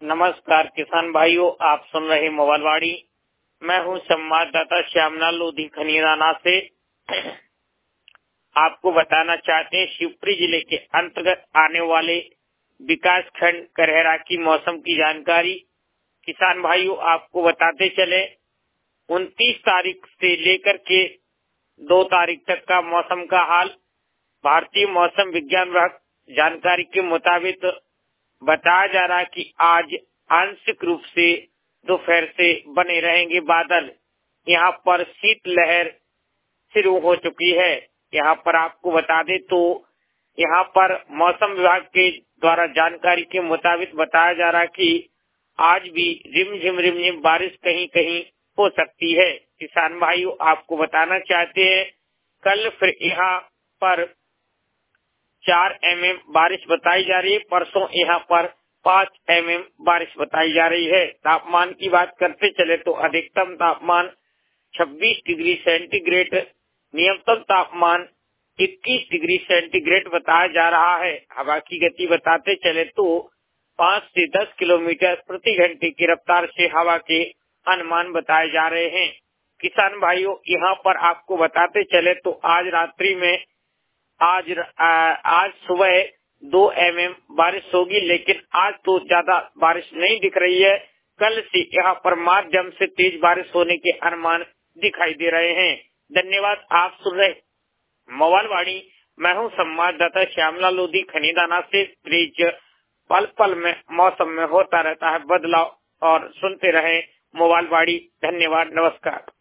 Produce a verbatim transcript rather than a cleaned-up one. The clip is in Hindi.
नमस्कार किसान भाइयों, आप सुन रहे मोबाइलवाड़ी। मैं हूं संवाददाता श्यामलाल लोधी खनीराना से। आपको बताना चाहते हैं शिवपुरी जिले के अंतर्गत आने वाले विकास खंड करहरा की मौसम की जानकारी। किसान भाइयों, आपको बताते चले उनतीस तारीख से लेकर के दो तारीख तक का मौसम का हाल। भारतीय मौसम विज्ञान विभाग जानकारी के मुताबिक बताया जा रहा है कि आज आंशिक रूप से दोपहर से बने रहेंगे बादल। यहाँ पर शीतलहर शुरू हो चुकी है। यहाँ पर आपको बता दें तो यहाँ पर मौसम विभाग के द्वारा जानकारी के मुताबिक बताया जा रहा है कि आज भी रिमझिम रिमझिम बारिश कहीं कहीं हो सकती है। किसान भाइयों, आपको बताना चाहते हैं कल फिर यहाँ पर चार एम एम बारिश बताई जा रही है। परसों यहाँ पर पाँच एम एम बारिश बताई जा रही है। तापमान की बात करते चले तो अधिकतम तापमान छब्बीस डिग्री सेंटीग्रेड, न्यूनतम तापमान इक्कीस डिग्री सेंटीग्रेड बताया जा रहा है। हवा की गति बताते चले तो पाँच से दस किलोमीटर प्रति घंटे की रफ्तार से हवा के अनुमान बताए जा रहे हैं। किसान भाइयों, यहाँ पर आपको बताते चले तो आज रात्रि में आज आ, आज सुबह दो एम एम बारिश होगी, लेकिन आज तो ज्यादा बारिश नहीं दिख रही है। कल से यहाँ पर माध्यम से तेज बारिश होने के अनुमान दिखाई दे रहे हैं। धन्यवाद। आप सुन रहे मोबाइलवाड़ी। मैं हूँ संवाददाता श्यामलाल लोधी खनीदाना से। प्लीज पल पल में मौसम में होता रहता है बदलाव और सुनते रहे मोबाइलवाड़ी। धन्यवाद, नमस्कार।